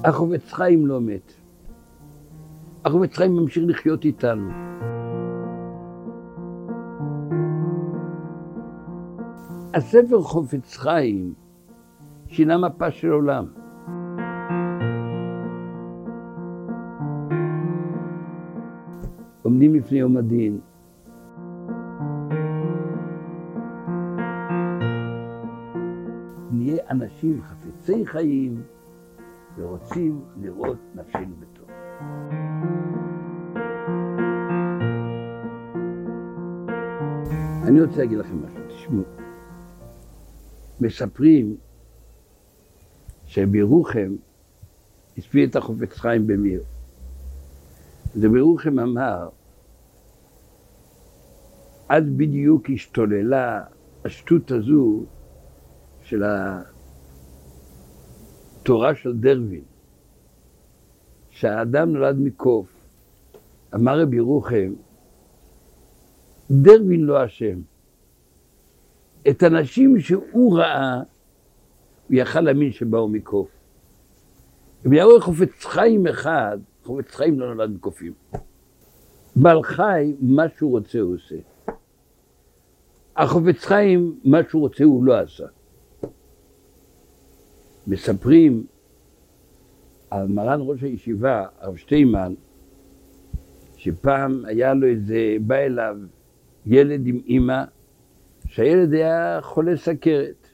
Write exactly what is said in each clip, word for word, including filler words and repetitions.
החפץ חיים לא מת. החפץ חיים ממשיך לחיות איתנו. הספר חפץ חיים שינה מפה של עולם. עומדים לפני יום הדין. נהיה אנשים חפצי חיים ורוצים לראות נפשנו בטוב. אני רוצה להגיד לכם משהו, תשמעו. מספרים שבירוחם הספיד את החפץ חיים במיר. ובירוחם אמר, אז בדיוק השתוללה השטות הזו של התורה של דרווין, שהאדם נולד מקוף. אמר רבי ירוחם, דרווין לא אשם. את אנשים שהוא ראה, הוא יכל להאמין שבאו מקוף. אם היה רואה חפץ חיים אחד, חפץ חיים לא נולד מקופים. בעל חי, מה שהוא רוצה הוא עושה. החפץ חיים, מה שהוא רוצה הוא לא עשה. מספרים על מרן ראש הישיבה, הרב שטיימן, שפעם היה לו איזה, בא אליו ילד עם אמא, שהילד היה חולה סכרת,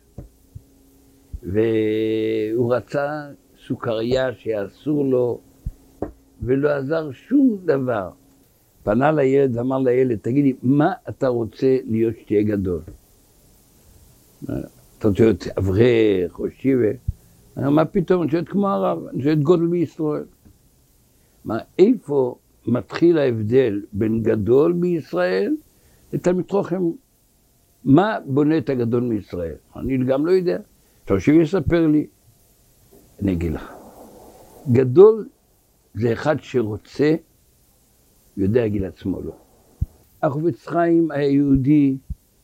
והוא רצה סוכריה שאסור לו, ולא עזר שום דבר. פנה לילד ואמר לילד, תגיד לי, מה אתה רוצה להיות שתהיה גדול? אתה רוצה להיות אברך או שיבה? אני אומר, מה פתאום? אני רוצה להיות כמו הרב, אני רוצה להיות גדול בישראל. מה, איפה מתחיל ההבדל בין גדול בישראל לתלמיד חכם? מה בונה את הגדול מישראל? אני גם לא יודע. תרשי יספר לי. אני אגיד לך. גדול זה אחד שרוצה, יודע להגיד לעצמו לא. החפץ חיים היה יהודי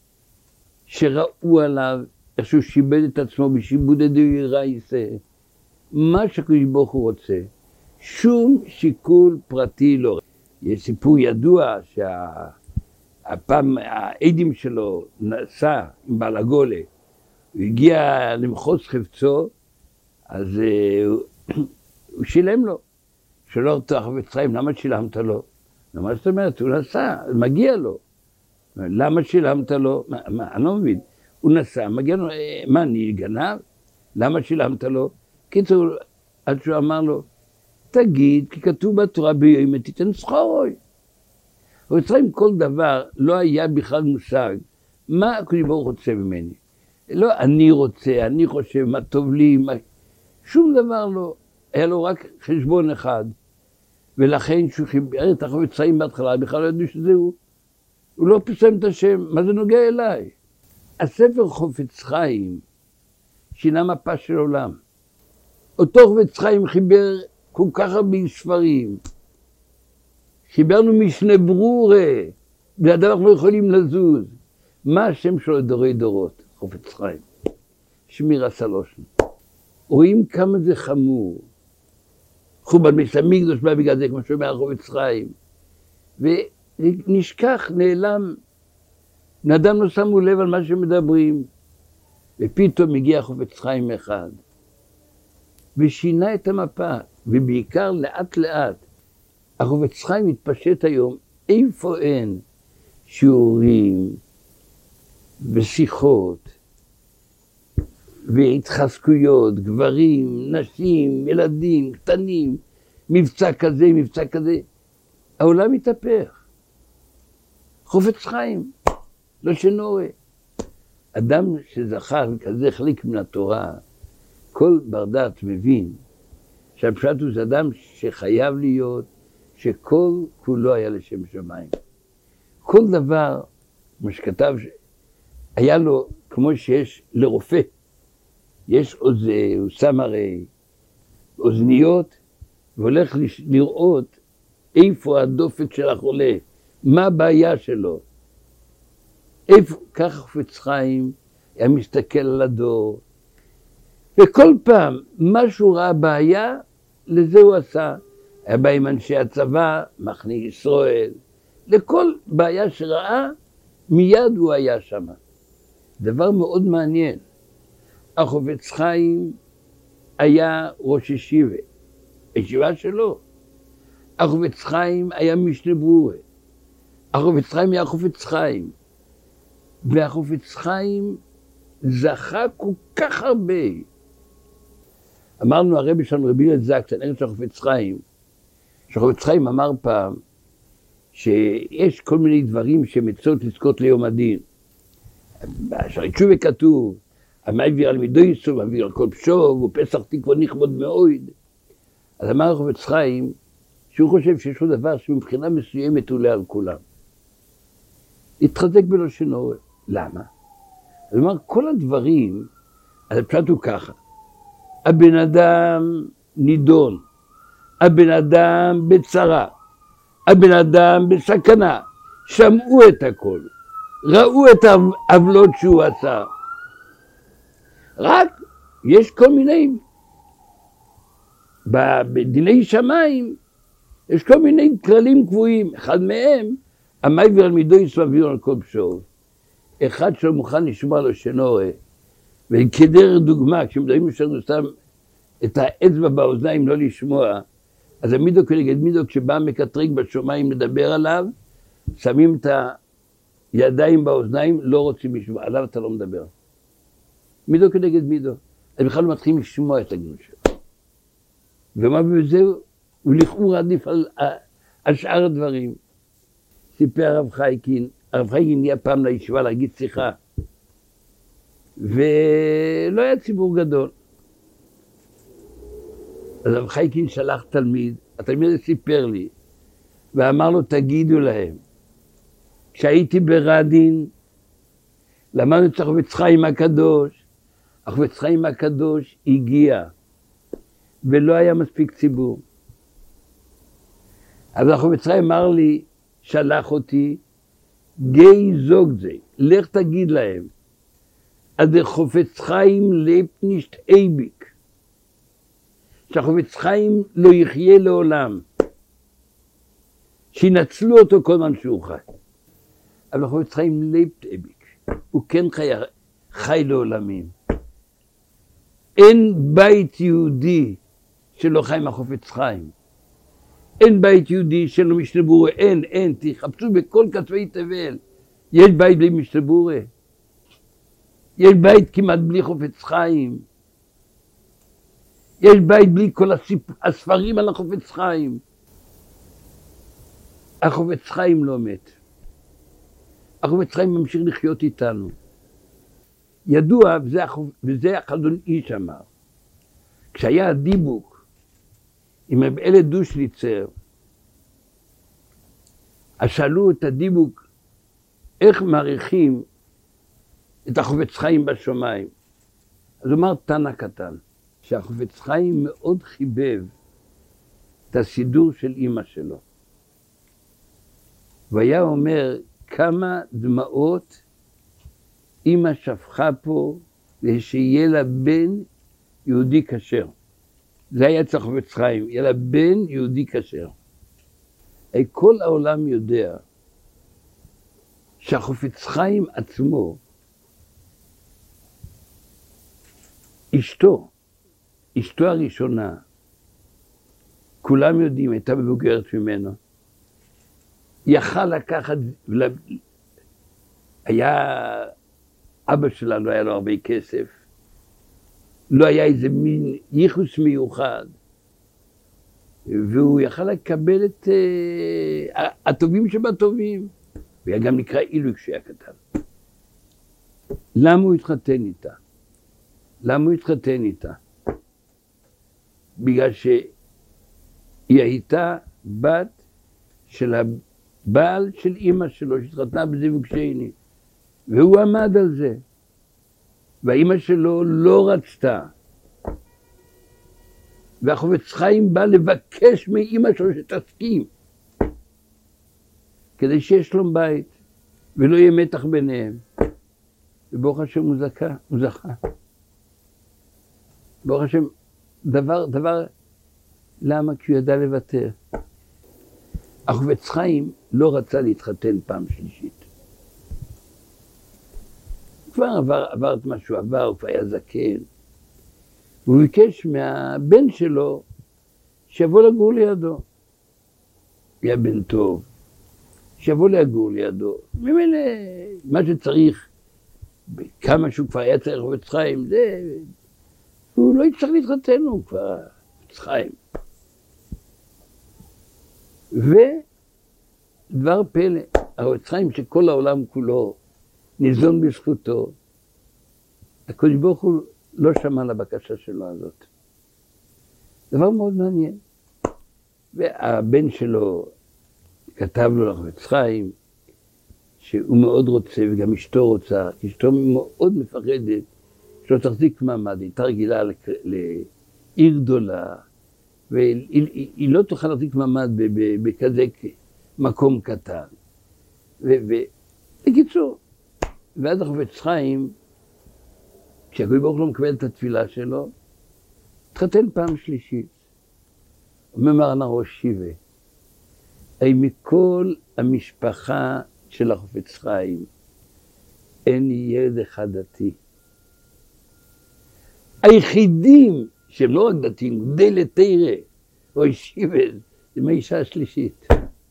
שראו עליו איך שהוא שיבד את עצמו בשיבוד הדאורייתא יישא. מה שהקדוש ברוך הוא רוצה, שום שיקול פרטי לא. יש סיפור ידוע שהפעם העדים שלו נסע עם בעל הגולה, הוא הגיע למחוז חפצו, אז הוא שילם לו. שלא אותו החפץ חיים, למה שילמת לו? למה זאת אומרת? הוא נסע, מגיע לו. למה שילמת לו? מה, מה, אני לא מבין. הוא נסע, מגיע לו, מה, אני גנב? למה שילמת לו? קיצור, עד שהוא אמר לו, תגיד, כי כתוב בתורה ביום תיתן שכרוי. החפץ חיים כל דבר לא היה בכלל מושג. מה הקדוש ברוך הוא רוצה ממני? לא, אני רוצה, אני חושב, מה טוב לי, מה... שום דבר לא. היה לו רק חשבון אחד. ולכן שהוא חיבר את החפץ חיים בהתחלה, בכלל לא ידעו שזהו. הוא לא פרסם את השם, מה זה נוגע אליי? הספר חפץ חיים שינה מפה של עולם. אותו חפץ חיים חיבר כל כך הרבה ספרים. חיברנו משנה ברורה, ואדם אנחנו לא יכולים לזוז. מה השם שלו דורי דורות? חפץ חיים. שמירה סלושן. רואים כמה זה חמור. חורבן בית המקדש בא בגלל זה, כמו שאומר החפץ חיים. ונשכח, נעלם. אדם לא שמו לב על מה שמדברים. ופתאום הגיע חפץ חיים אחד. ושינה את המפה, ובעיקר לאט לאט. החפץ חיים מתפשט היום, איפה אין שיעורים ושיחות והתחזקויות, גברים, נשים, ילדים, קטנים, מבצע כזה, מבצע כזה. העולם מתהפך. חפץ חיים, לא שנורא. אדם שזכה כזה חלק מן התורה, כל בר דעת מבין שהפשט הוא אדם שחייב להיות, שכל כולו היה לשם שמיים. כל דבר, כמו שכתב, היה לו, כמו שיש לרופא, יש עוז, הוא שם הרי אוזניות, והולך לראות איפה הדופק של החולה, מה הבעיה שלו. איפה, ככה חפץ חיים היה מסתכל על הדור, וכל פעם מה שהוא ראה בעיה, לזה הוא עשה. היה בא עם אנשי הצבא, מחנה ישראל, לכל בעיה שראה, מיד הוא היה שם. דבר מאוד מעניין. החפץ חיים היה ראש ישיבה, הישיבה שלו. החפץ חיים היה משנה ברורה. החפץ חיים היה חפץ חיים. והחפץ חיים זכה כל כך הרבה. אמרנו הרבי שלנו, רבי אליעזר זקס, הנגד של החפץ חיים, שהחפץ חיים אמר פעם, שיש כל מיני דברים שמצוות לזכות ליום הדין. בשערי תשובה כתוב, המעביר על מידו ייסוב, המעביר על כל פשוב, ופסח תקווה נכבוד מאוד. אז אמר החפץ חיים, שהוא חושב שיש לו דבר שמבחינה מסוימת עולה על כולם. התחזק בלשונו. למה? אז אמר, כל הדברים, אז הפשט הוא ככה, הבן אדם נידון, הבן אדם בצרה, הבן אדם בסכנה, שמעו את הכל, ראו את העוולות שהוא עשה. רק יש כל מיני, בדיני שמיים, יש כל מיני כללים קבועים, אחד מהם, המעביר על מידו ייסוב על כל פשוב. אחד שלא מוכן לשמוע לו שנורא, וכדר דוגמה, כשמדברים שלנו סתם את האצבע באוזניים לא לשמוע, אז המידו כנגד מידו, כשבא מקטרג בשומיים לדבר עליו, שמים את הידיים באוזניים, לא רוצים לשמוע, עליו אתה לא מדבר. מידו כנגד מידו, אז בכלל לא מתחילים לשמוע את הגנות שלו. ומה בזה, הוא לכאורה עדיף על, על שאר הדברים. סיפר הרב חייקין, הרב חייקין נהיה פעם לישיבה להגיד שיחה, ולא היה ציבור גדול. אז הרב חייקין שלח תלמיד, התלמיד סיפר לי, ואמר לו, תגידו להם, כשהייתי ברדין, למדנו את החפץ חיים הקדוש, החפץ חיים הקדוש הגיע, ולא היה מספיק ציבור. אז החפץ חיים אמר לי, שלח אותי, גי זוג זה, לך תגיד להם, אז החפץ חיים לבט נישט אייביק, שהחפץ חיים לא יחיה לעולם, שינצלו אותו כל זמן שהוא חי. אבל החפץ חיים לבט אייביק, הוא כן חי, חי לעולמים. אין בית יהודי שלא חי מהחפץ חיים. אין בית יהודי שלא משנה ברורה, אין, אין, תחפשו בכל כתבי תבל. יש בית בלי משנה ברורה. יש בית כמעט בלי חפץ חיים. יש בית בלי כל הסיפ... הספרים על החפץ חיים. החפץ חיים לא מת. החפץ חיים ממשיך לחיות איתנו. ידוע, וזה, וזה החזון איש אמר, כשהיה הדיבוק עם אלה דושליצר, אז שאלו את הדיבוק, איך מעריכים את החפץ חיים בשמיים? אז הוא אמר תנא קטן, שהחפץ חיים מאוד חיבב את הסידור של אמא שלו. והיה אומר כמה דמעות אמא שפכה פה ושיהיה לה בן יהודי כשר. זה היה אצל החפץ חיים, יהיה לה בן יהודי כשר. כל העולם יודע שהחפץ חיים עצמו, אשתו, אשתו הראשונה, כולם יודעים, הייתה מבוגרת ממנו, יכל לקחת, היה, אבא שלה לא היה לו הרבה כסף, לא היה איזה מין ייחוס מיוחד, והוא יכל לקבל את uh, הטובים שבטובים, והיה גם נקרא אילו כשהיה קטן. למה הוא התחתן איתה? למה הוא התחתן איתה? בגלל שהיא הייתה בת של הבעל של אמא שלו, שהתחתנה בזיווג שני, והוא עמד על זה, והאמא שלו לא רצתה, והחפץ חיים בא לבקש מאמא שלו שתסכים, כדי שיהיה שלום בית, ולא יהיה מתח ביניהם. וברוך השם הוא זכה, הוא זכה. ברוך השם, דבר, דבר, למה? כי הוא ידע לוותר. החפץ חיים לא רצה להתחתן פעם שלישית. כבר עבר, עבר את מה שהוא עבר, הוא כבר היה זקן. הוא ביקש מהבן שלו שיבוא לגור לידו. היה בן טוב, שיבוא לגור לידו. ממילא מה שצריך, כמה שהוא כבר היה צריך חפץ חיים, זה... הוא לא יצטרך להתחתן, הוא כבר חפץ חיים. ודבר פלא, החפץ חיים שכל העולם כולו ניזון בזכותו, הקדוש ברוך הוא לא שמע לבקשה שלו הזאת. דבר מאוד מעניין. והבן שלו כתב לו לחפץ חיים, שהוא מאוד רוצה, וגם אשתו רוצה, כי אשתו מאוד מפחדת, שלא תחזיק מעמד, היא הייתה רגילה לעיר גדולה, והיא היא, היא לא תוכל להחזיק מעמד בכזה מקום קטן. ובקיצור, ואז החפץ חיים, כשהקדוש ברוך הוא לא מקבל את התפילה שלו, התחתן פעם שלישית. אומר מרן הראש שיבה, אי מכל המשפחה של החפץ חיים, אין ילד אחד דתי. היחידים שהם לא רק דתיים, די לתרא, או ישיבה, זה מהאישה השלישית.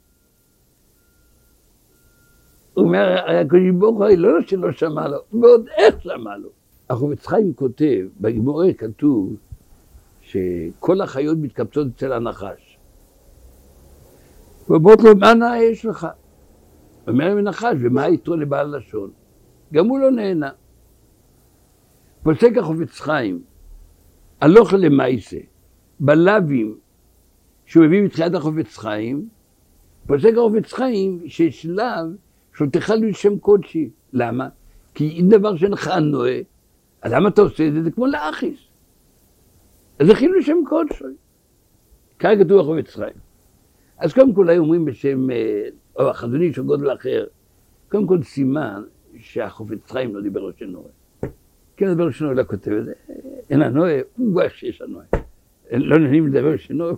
הוא אומר, הקדוש ברוך הוא לא שלא שמע לו, ועוד איך שמע לו. החפץ חיים כותב, בגמרא כתוב, שכל החיות מתקבצות אצל הנחש. ואומרות לו, מה נאה יש לך? אומר להם הנחש, ומה יתרו לבעל לשון? גם הוא לא נהנה. פוסק החפץ חיים, הלוך למעשה, בלווים שהוא מביא מתחילת החפץ חיים, פוסק החפץ חיים שיש לאו שהוא תאכל לשם קודשי. למה? כי אם דבר שאינך נועה, אז למה אתה עושה את זה? זה כמו לאחיס. אז זה חילול שם קודשי. כך כתוב החפץ חיים. אז קודם כל היו אומרים בשם, או החזון איש או גודל אחר, קודם כל סימן שהחפץ חיים לא דיבר ראש הנועה. כן, דבר ראש הנועה לא כותב את זה. אין הנועה, הוא גואש שיש הנועה. לא נהנים לדבר ראש הנועה.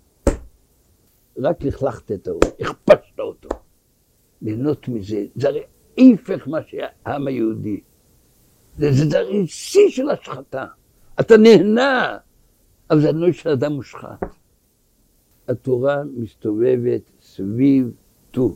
רק לכלכת את ההוא, הכפשת אותו. ליהנות מזה, זה הרי איפך מה שהעם היהודי. זה, זה הרי שיא של השחתה. אתה נהנה, אבל זה הנועה של אדם מושחת. התורה מסתובבת סביב טוב.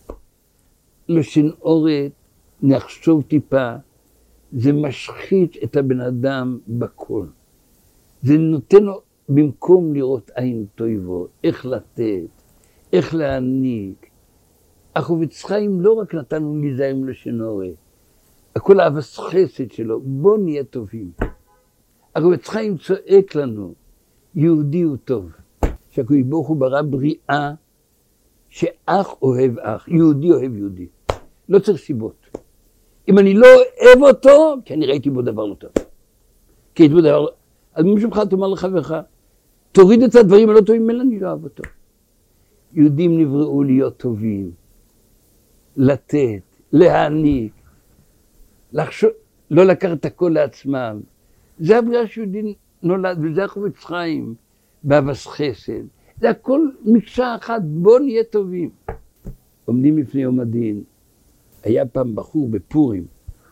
לשנאורת, נחשוב טיפה, זה משחית את הבן אדם בכל. זה נותן לו, במקום לראות עין טויבו, איך לתת, איך להעניק. החפץ חיים לא רק נתנו להיזהר לשנאורת, הכל אהבת חסד שלו, בוא נהיה טובים. החפץ חיים צועק לנו, יהודי הוא טוב. שהקדוש ברוך הוא ברא בריאה שאח אוהב אח, יהודי אוהב יהודי. לא צריך סיבות. אם אני לא אוהב אותו, כי אני ראיתי בו דבר לא טוב. כי ראיתי בו דבר לא... אז מי שמך תאמר לחברך, תוריד את הדברים הלא טובים, אלא אני לא אוהב אותו. יהודים נבראו להיות טובים, לתת, להעניק, לחשוב, לא לקחת את הכל לעצמם. זה הבריאה שיהודי נולד, וזה החפץ חיים. באהבת חסד, זה הכל מקשה אחת, בוא נהיה טובים. עומדים לפני יום הדין, היה פעם בחור בפורים,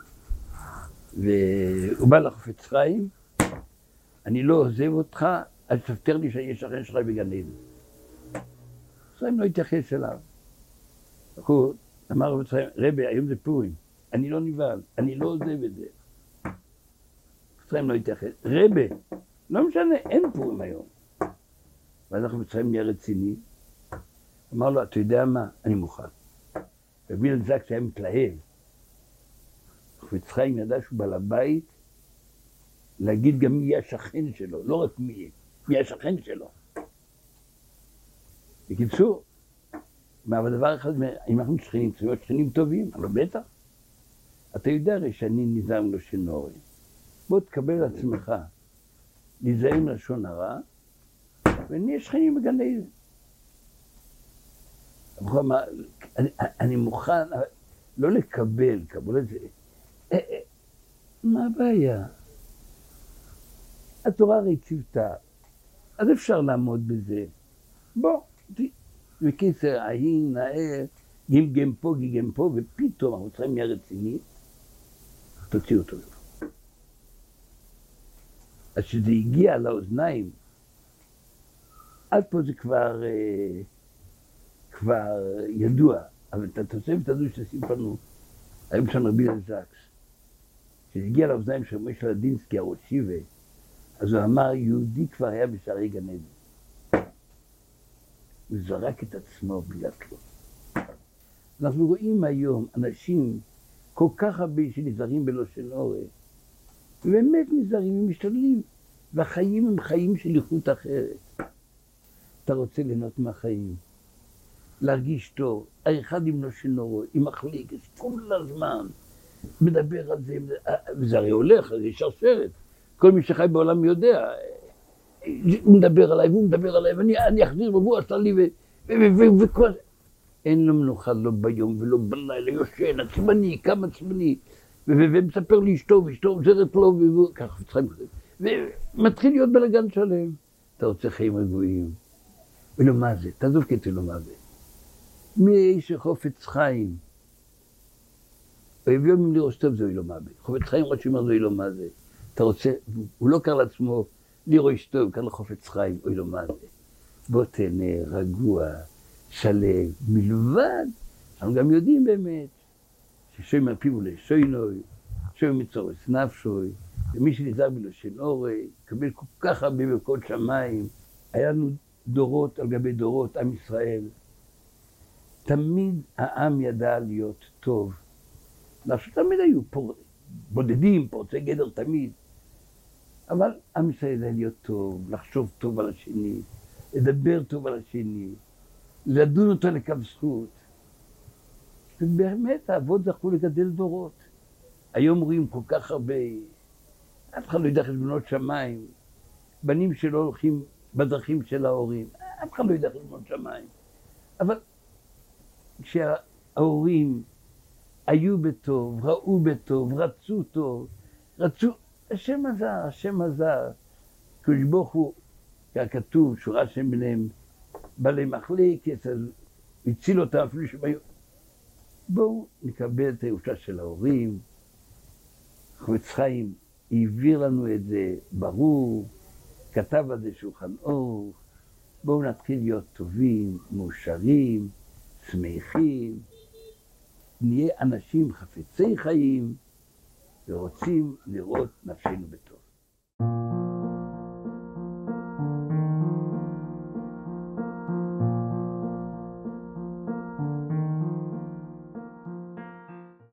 והוא בא לחפץ חיים, אני לא עוזב אותך, אז תפטר לי שאני אשכן שלך בגן עדן. חיים לא התייחס אליו. הוא אמר לחפץ חיים, רבי, היום זה פורים, אני לא נבהל, אני לא עוזב את זה. חיים לא התייחס, רבי, לא משנה, אין פורים היום. ואז אנחנו מצרים נהיה רציני, אמר לו, אתה יודע מה? אני מוכן. וביל זק שהיה מתלהב, חפץ חיים ידע שהוא בעל הבית, להגיד גם מי יהיה השכן שלו, לא רק מי יהיה, מי יהיה השכן שלו. בקיצור, אבל דבר אחד, אם אנחנו שכנים, צריכים להיות שכנים טובים, אבל בטח. אתה יודע הרי שאני נזהר לשון הרע. בוא תקבל על עצמך, נזהר לשון הרע, ונהיה שכנים בגן עדן. אני, אני מוכן לא לקבל, קבל את זה. מה הבעיה? התורה הרי ציוותה, אז אפשר לעמוד בזה. בוא, בקיצר, ההיא נאה, גמגם פה, גמגם פה, ופתאום אנחנו צריכים נהיה רציני, תוציא אותו. אז כשזה הגיע לאוזניים, עד פה זה כבר, כבר ידוע, אבל את התוספת הזו שסיפרנו, היום שם רבי זקס, כשזה הגיע לאוזניים של משה לדינסקי, הראש שיבה, אז הוא אמר, יהודי כבר היה בשערי גן עדן. הוא זרק את עצמו בגלל כלום. אנחנו רואים היום אנשים כל כך הרבה שנזהרים בלשון הרע, ובאמת נזהרים ומשתדלים, והחיים הם חיים של איכות אחרת. אתה רוצה ליהנות מהחיים, להרגיש טוב, האחד עם לשון הרע, עם מחליקת, כל הזמן מדבר על זה, וזה הרי הולך, זה שרשרת. כל מי שחי בעולם יודע, הוא מדבר עליי, והוא מדבר עליי, ואני אחזיר, והוא עשה לי, וכל... אין לו מנוחה, לא ביום ולא בלילה, יושן, עצמני, קם עצמני, ומספר לי אשתו, ואשתו עוזרת לו, וככה, ומתחיל להיות בלגן שלם. אתה רוצה חיים רגועים. ולא מה זה, תעזוב כתוב לו מה זה. מי האיש חופץ חיים? ויביאו ממני ראש טוב, זוהי לא מה זה. חופץ חיים, רק שאומר, זוהי לא מה זה. אתה רוצה, הוא לא קרא לעצמו, לי ראש טוב, קרא לחופץ חיים, אוי לא מה זה. בוא תהנה, רגוע, שלם, מלבד, אנחנו גם יודעים באמת, ששוי מפיו ולשונוי, שוי מצורס נפשוי, ומי שנזהר בלשון הרע, קבל כל כך הרבה ברכות שמיים, היה לנו דורות על גבי דורות, עם ישראל. תמיד העם ידע להיות טוב. אנחנו תמיד היו פור... בודדים, פורצי גדר תמיד. אבל עם ישראל ידע להיות טוב, לחשוב טוב על השני, לדבר טוב על השני, לדון אותו לקו זכות. ובאמת האבות זכו לגדל דורות. היום רואים כל כך הרבה, אף אחד לא יודע חשבונות שמיים, בנים שלא הולכים בדרכים של ההורים, אף אחד לא יודע חשבונות שמיים. אבל כשההורים היו בטוב, ראו בטוב, רצו טוב, רצו, השם עזר, השם עזר. קדוש ברוך הוא, ככתוב, שורה שם ביניהם, בעלי מחלקת, אז הציל אותם אפילו שהם היו. בואו נקבל את הירושה של ההורים. חפץ חיים העביר לנו את זה ברור, כתב על זה שולחן אור. בואו נתחיל להיות טובים, מאושרים, שמחים, נהיה אנשים חפצי חיים ורוצים לראות נפשנו בטוב.